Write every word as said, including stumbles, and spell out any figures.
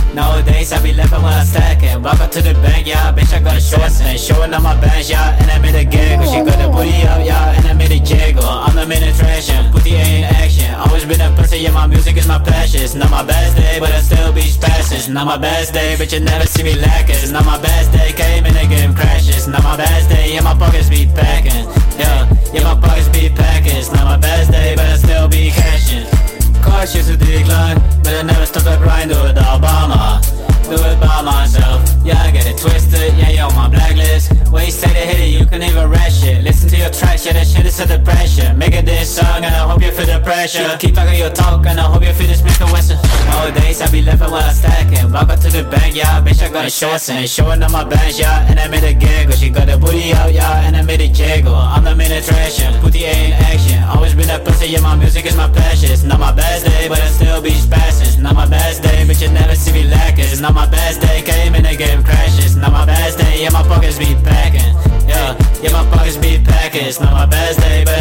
Nowadays I be laughing while I stacking. Walk up to the bank, yeah, bitch, I got a short thing. Showing up my bands, yeah, and I made a giggle. She got the booty up, yeah, and I made a jiggle. I'm the main attraction, put the A in action. Always been a pussy, yeah, my music is my passion. It's not my best day, but I still be spassin'. It's not my best day, but you never see me lacking. It's not my best day, came in the game crashes. Not my best day, yeah, my pockets be packing. Yeah, yeah, my pockets be packing. It's not my best day, but I still be cashing. Cars used to decline, but I never stopped the grind. Do it all by my, do it by myself. Yeah, I get it twisted, yeah, you on my blacklist. When you say they hit it, you can even rap shit. Listen to your tracks, yeah, that shit is a depression. Making this song, and I hope you feel the pressure. Keep talking your talk, and I hope you feel this Mister Western. Nowadays, I be laughing while I stacking. Walk up to the bank, yeah, bitch, I got a short thing. Showing up my bands, yeah, and I made a giggle. She got the booty out, yeah, and I made a jiggle. I'm the main attraction, put the A in action. Always been that pussy, yeah, my music is my passion. It's not my best day, but I still be spassin'. It's not my best day, but you never see me lacking. It's not my best day, came in the game crashes. Not my best day, yeah, my pockets be packing. Yeah, yeah, my pockets be packing. It's not my best day, but